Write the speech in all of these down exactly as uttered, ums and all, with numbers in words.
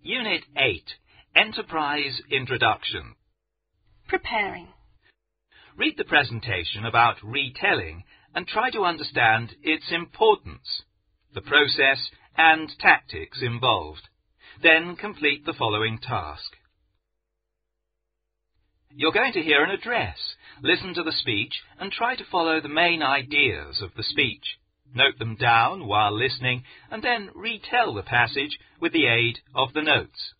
Unit eight, Enterprise Introduction. Preparing. Read the presentation about retelling and try to understand its importance, the process and tactics involved. Then complete the following task. You're going to hear an address. Listen to the speech and try to follow the main ideas of the speech. Note them down while listening and then retell the passage with the aid of the notes.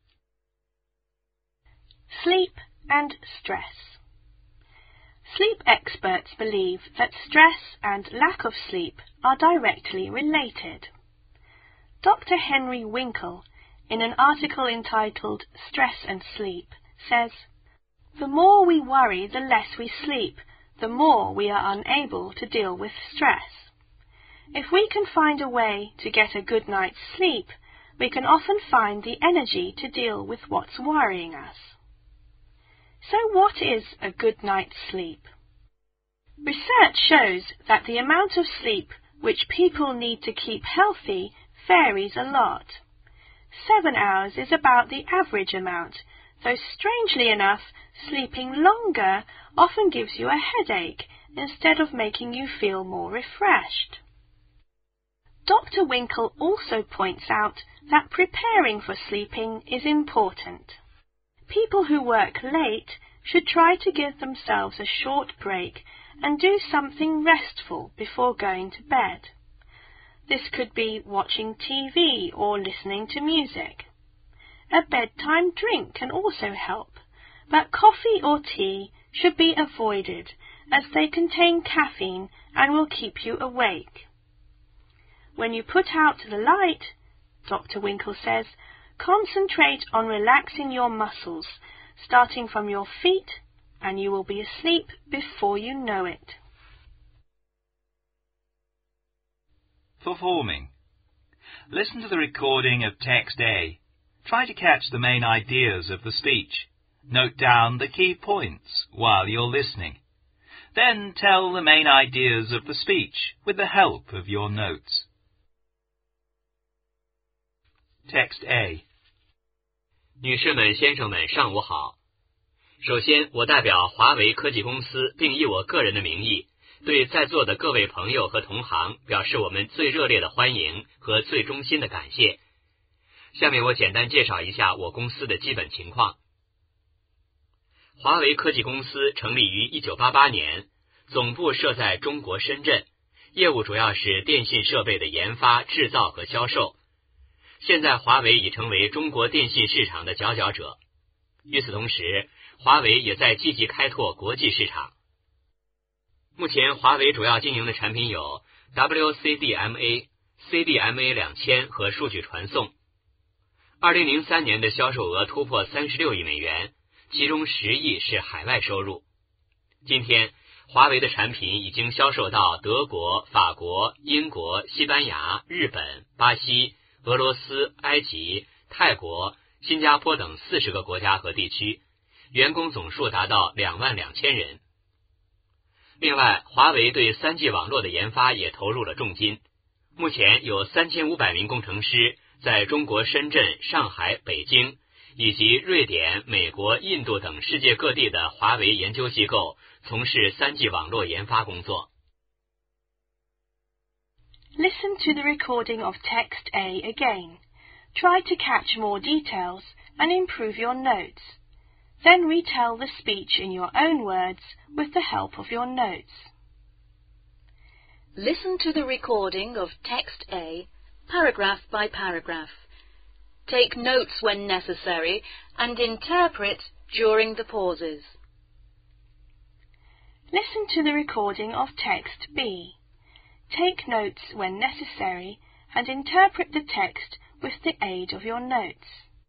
Sleep and stress. Sleep experts believe that stress and lack of sleep are directly related. Doctor Henry Winkle, in an article entitled Stress and Sleep, says, "The more we worry, the less we sleep, the more we are unable to deal with stress. If we can find a way to get a good night's sleep, we can often find the energy to deal with what's worrying us." So what is a good night's sleep? Research shows that the amount of sleep which people need to keep healthy varies a lot. Seven hours is about the average amount, though strangely enough, sleeping longer often gives you a headache instead of making you feel more refreshed. Doctor Winkle also points out that preparing for sleeping is important. People who work late should try to give themselves a short break and do something restful before going to bed. This could be watching T V or listening to music. A bedtime drink can also help, but coffee or tea should be avoided as they contain caffeine and will keep you awake. When you put out the light, Doctor Winkle says, concentrate on relaxing your muscles, starting from your feet, and you will be asleep before you know it. Performing. Listen to the recording of text A. Try to catch the main ideas of the speech. Note down the key points while you're listening. Then tell the main ideas of the speech with the help of your notes. Text A. 女士们、先生们，上午好。首先，我代表华为科技公司，并以我个人的名义，对在座的各位朋友和同行表示我们最热烈的欢迎和最衷心的感谢。下面我简单介绍一下我公司的基本情况。华为科技公司成立于一九八八年，总部设在中国深圳，业务主要是电信设备的研发、制造和销售。现在华为已成为中国电信市场的佼佼者。与此同时，华为也在积极开拓国际市场。目前华为主要经营的产品有 W C D M A、C D M A 两千和数据传送。二零零三年的销售额突破三十六亿美元，其中十亿是海外收入。今天，华为的产品已经销售到德国、法国、英国、西班牙、日本、巴西、俄罗斯、埃及、泰国、新加坡等四十个国家和地区，员工总数达到两万两千人。另外，华为对 三 G 网络的研发也投入了重金。目前有三千五百名工程师在中国深圳、上海、北京以及瑞典、美国、印度等世界各地的华为研究机构从事 三 G 网络研发工作。 Listen to the recording of text A again. Try to catch more details and improve your notes. Then retell the speech in your own words with the help of your notes. Listen to the recording of text A, paragraph by paragraph. Take notes when necessary and interpret during the pauses. Listen to the recording of text B. Take notes when necessary and interpret the text with the aid of your notes.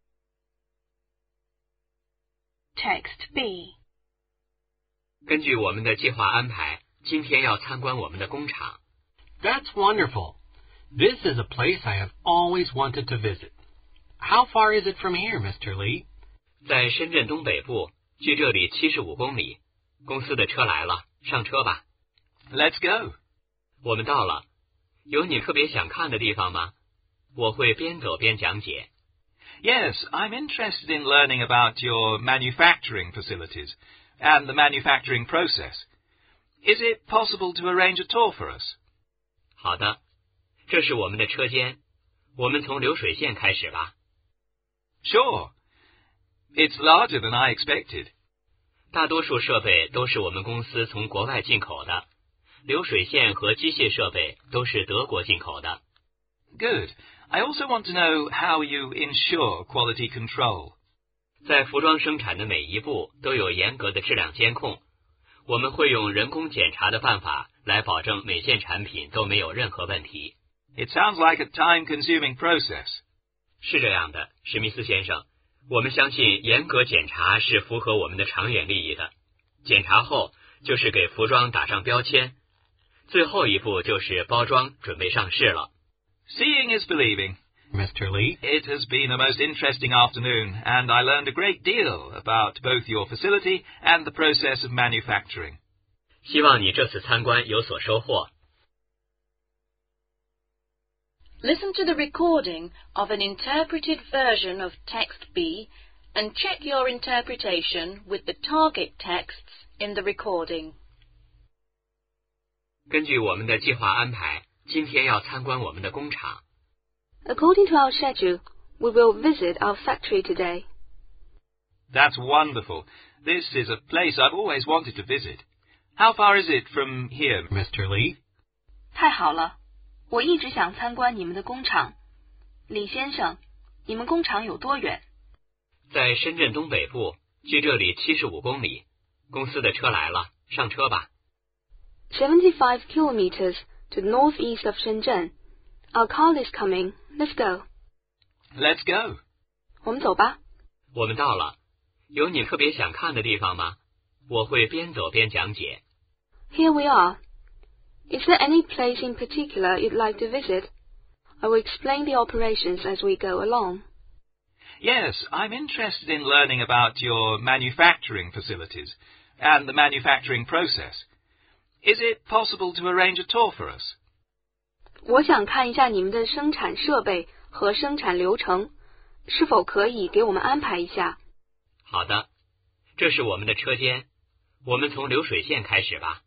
Text B. 根据我们的计划安排，今天要参观我们的工厂。 That's wonderful. This is a place I have always wanted to visit. How far is it from here, Mister Lee? 在深圳东北部，距这里七十五公里。公司的车来了，上车吧。 Let's go. 我们到了。有你特别想看的地方吗？我会边走边讲解。 Yes, I'm interested in learning about your manufacturing facilities and the manufacturing process. Is it possible to arrange a tour for us? 好的，这是我们的车间，我们从流水线开始吧。 Sure. It's larger than I expected. 大多数设备都是我们公司从国外进口的，流水线和机械设备都是德国进口的。 Good. I also want to know how you ensure quality control. 在服装生产的每一步都有严格的质量监控，我们会用人工检查的办法来保证每件产品都没有任何问题。 It sounds like a time-consuming process. 是这样的，史密斯先生，我们相信严格检查是符合我们的长远利益的。检查后就是给服装打上标签，最后一步就是包装准备上市了。 Seeing is believing. Mister Lee? It has been a most interesting afternoon, and I learned a great deal about both your facility and the process of manufacturing. 希望你这次参观有所收获。 Listen to the recording of an interpreted version of Text B and check your interpretation with the target texts in the recording. 根据我们的计划安排，今天要参观我们的工厂。 According to our schedule, we will visit our factory today. That's wonderful. This is a place I've always wanted to visit. How far is it from here? Mister Lee? 太好了，我一直想参观你们的工厂。李先生，你们工厂有多远？ 在深圳东北部，距这里七十五公里。公司的车来了，上车吧。 seventy-five kilometers to the northeast of Shenzhen. Our car is coming. Let's go. Let's go. 我们走吧。 我们到了。有你特别想看的地方吗？我会边走边讲解。 Here we are. Is there any place in particular you'd like to visit? I will explain the operations as we go along. Yes, I'm interested in learning about your manufacturing facilities and the manufacturing process. Is it possible to arrange a tour for us? 我想看一下你们的生产设备和生产流程，是否可以给我们安排一下？ 好的，这是我们的车间，我们从流水线开始吧。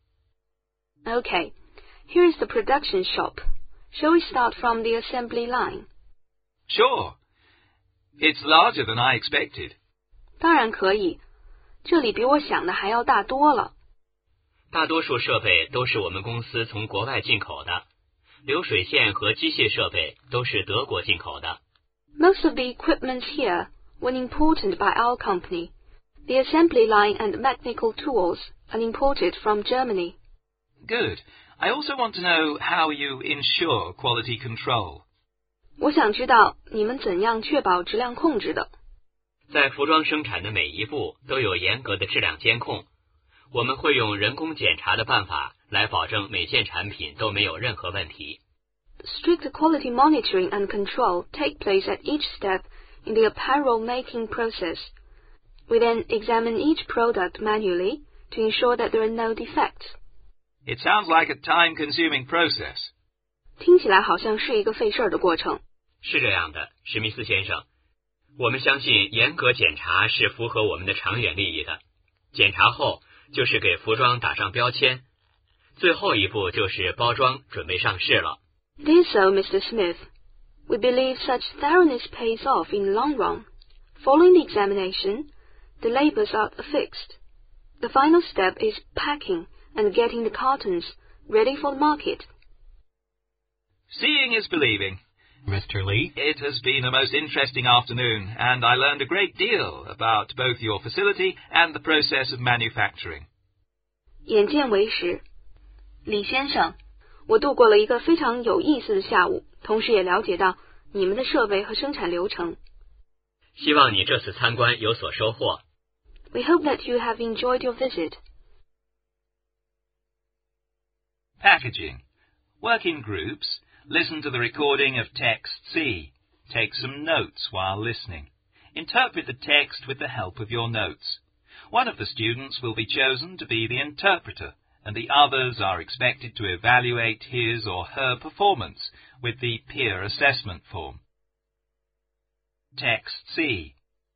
Okay, here is the production shop. Shall we start from the assembly line? Sure. It's larger than I expected. 当然可以，这里比我想的还要大多了。 大多数设备都是我们公司从国外进口的，流水线和机械设备都是德国进口的。 Most of the equipment here were imported by our company. The assembly line and mechanical tools are imported from Germany. Good. I also want to know how you ensure quality control. 我想知道你们怎样确保质量控制的。 在服装生产的每一步都有严格的质量监控，我们会用人工检查的办法来保证每件产品都没有任何问题。 Strict quality monitoring and control take place at each step in the apparel making process. We then examine each product manually to ensure that there are no defects. It sounds like a time-consuming process. 听起来好像是一个费事儿的过程。 是这样的，史密斯先生，我们相信严格检查是符合我们的长远利益的。检查后就是给服装打上标签，最后一步就是包装准备上市了。 It is so, Mister Smith. We believe such thoroughness pays off in the long run. Following the examination, the labels are affixed. The final step is packing and getting the cartons ready for the market. Seeing is believing. Mister Lee? It has been a most interesting afternoon, and I learned a great deal about both your facility and the process of manufacturing. 眼见为实。李先生，我度过了一个非常有意思的下午，同时也了解到你们的设备和生产流程。 希望你这次参观有所收获。 We hope that you have enjoyed your visit. Packaging. Work in groups. Listen to the recording of text C. Take some notes while listening. Interpret the text with the help of your notes. One of the students will be chosen to be the interpreter, and the others are expected to evaluate his or her performance with the peer assessment form. Text C.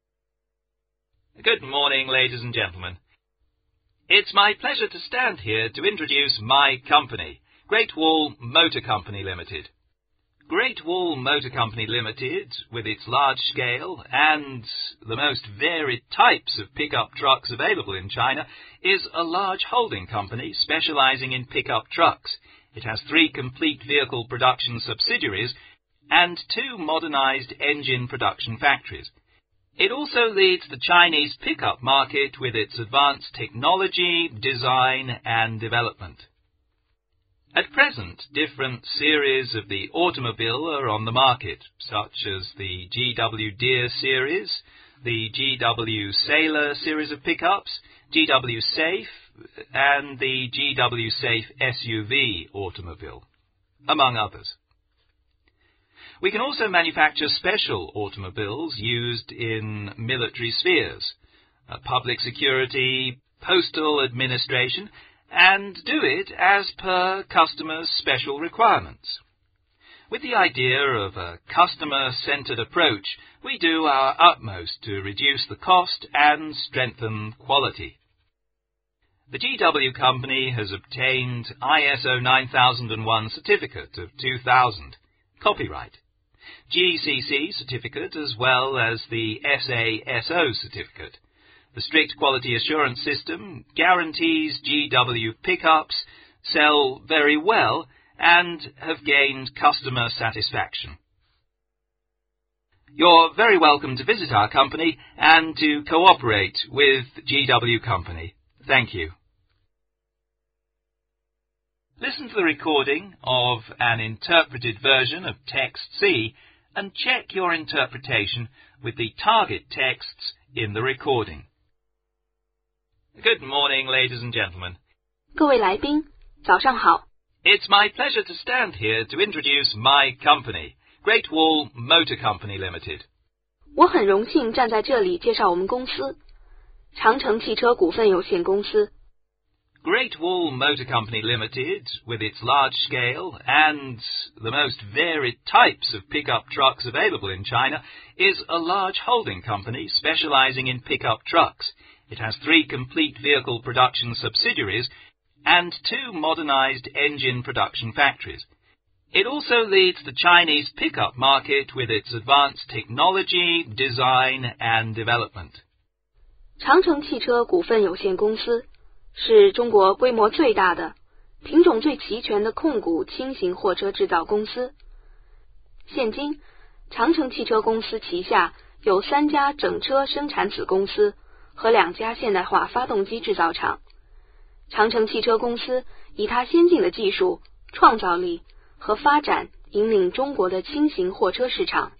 Good morning, ladies and gentlemen. It's my pleasure to stand here to introduce my company, Great Wall Motor Company Limited. Great Wall Motor Company Limited, with its large scale and the most varied types of pickup trucks available in China, is a large holding company specializing in pickup trucks. It has three complete vehicle production subsidiaries and two modernized engine production factories. It also leads the Chinese pickup market with its advanced technology, design and development. At present, different series of the automobile are on the market, such as the G W Deere series, the G W Sailor series of pickups, G W Safe, and the G W Safe S U V automobile, among others. We can also manufacture special automobiles used in military spheres, uh, public security, postal administration, and do it as per customers' special requirements. With the idea of a customer-centered approach, we do our utmost to reduce the cost and strengthen quality. The G W Company has obtained I S O nine thousand one certificate of two thousand, copyright, G C C certificate as well as the S A S O certificate. The strict quality assurance system guarantees G W pickups sell very well and have gained customer satisfaction. You're very welcome to visit our company and to cooperate with G W Company. Thank you. Listen to the recording of an interpreted version of Text C and check your interpretation with the target texts in the recording. Good morning, ladies and gentlemen. 各位来宾，早上好。 It's my pleasure to stand here to introduce my company, Great Wall Motor Company Limited. 我很荣幸站在这里介绍我们公司，长城汽车股份有限公司。 Great Wall Motor Company Limited, with its large scale and the most varied types of pickup trucks available in China, is a large holding company specializing in pickup trucks. It has three complete vehicle production subsidiaries and two modernized engine production factories. It also leads the Chinese pickup market with its advanced technology, design and development. 长城汽车股份有限公司是中国规模最大的、品种最齐全的控股轻型货车制造公司。现今，长城汽车公司旗下有三家整车生产子公司和两家现代化发动机制造厂。长城汽车公司以它先进的技术、创造力和发展引领中国的轻型货车市场。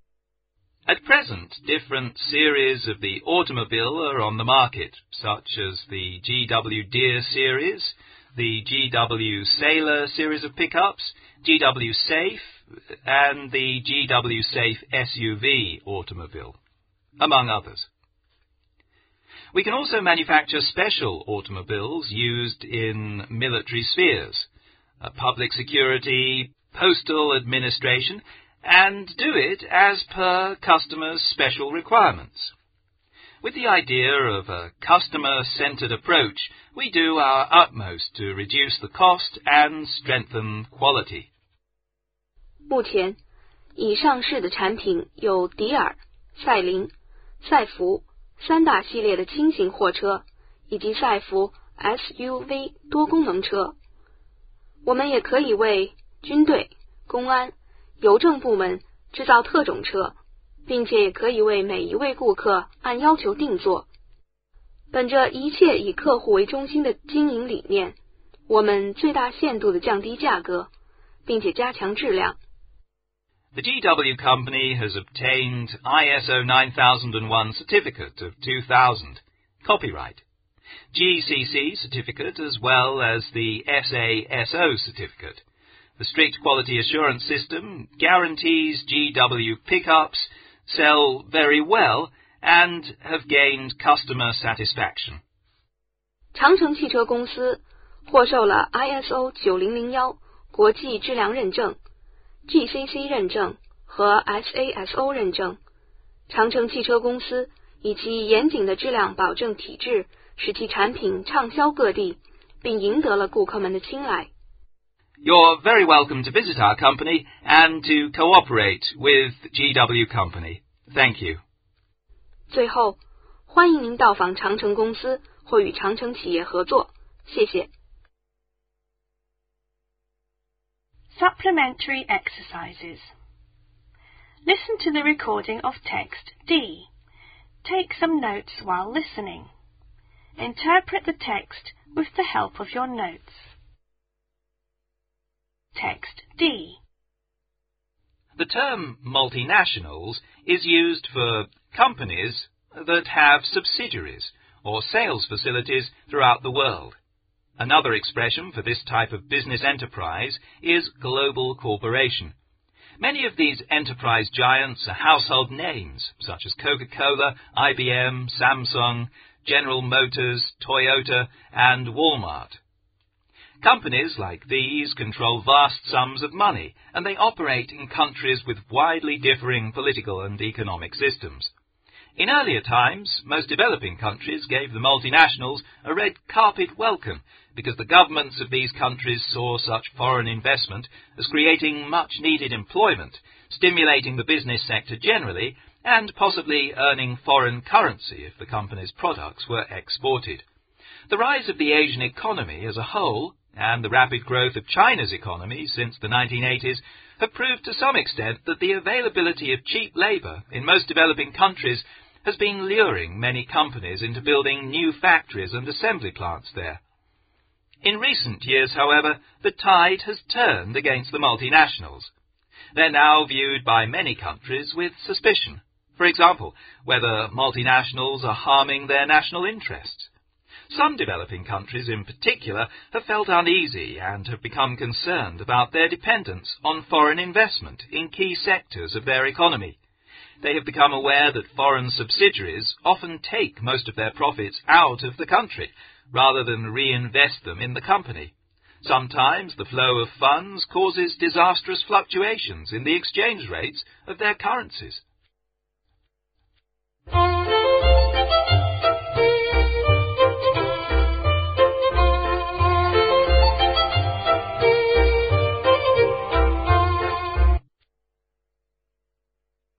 At present, different series of the automobile are on the market, such as the G W Deere series, the G W Sailor series of pickups, G W Safe, and the G W Safe S U V automobile, among others. We can also manufacture special automobiles used in military spheres, uh, public security, postal administration, and do it as per customers' special requirements. With the idea of a customer-centered approach, we do our utmost to reduce the cost and strengthen quality. 目前，已上市的产品有迪尔、赛麟、赛弗三大系列的轻型货车，以及赛弗 S U V 多功能车。我们也可以为军队、公安、邮政部门制造特种车，并且也可以为每一位顾客按要求定做。本着一切以客户为中心的经营理念，我们最大限度地降低价格，并且加强质量。 The G W Company has obtained I S O nine thousand one certificate of two thousand, copyright, G C C certificate as well as the S A S O certificate. The strict quality assurance system guarantees G W pickups sell very well and have gained customer satisfaction. 长城汽车公司获受了 I S O 九零零一国际质量认证、G C C 认证和 S A S O 认证， 长城汽车公司以其严谨的质量保证体制，使其产品畅销各地，并赢得了顾客们的青睐。 You're very welcome to visit our company and to cooperate with G W Company. Thank you. 最后，欢迎您到访长城公司或与长城企业合作。谢谢。Supplementary exercises. Listen to the recording of text D. Take some notes while listening. Interpret the text with the help of your notes. Text D. The term multinationals is used for companies that have subsidiaries or sales facilities throughout the world. Another expression for this type of business enterprise is global corporation. Many of these enterprise giants are household names, such as Coca-Cola, I B M, Samsung, General Motors, Toyota, and Walmart. Companies like these control vast sums of money, and they operate in countries with widely differing political and economic systems. In earlier times, most developing countries gave the multinationals a red carpet welcome because the governments of these countries saw such foreign investment as creating much-needed employment, stimulating the business sector generally, and possibly earning foreign currency if the company's products were exported. The rise of the Asian economy as a whole, and the rapid growth of China's economy since the nineteen eighties, have proved to some extent that the availability of cheap labour in most developing countries has been luring many companies into building new factories and assembly plants there. In recent years, however, the tide has turned against the multinationals. They're now viewed by many countries with suspicion. For example, whether multinationals are harming their national interests. Some developing countries in particular have felt uneasy and have become concerned about their dependence on foreign investment in key sectors of their economy. They have become aware that foreign subsidiaries often take most of their profits out of the country, rather than reinvest them in the company. Sometimes the flow of funds causes disastrous fluctuations in the exchange rates of their currencies.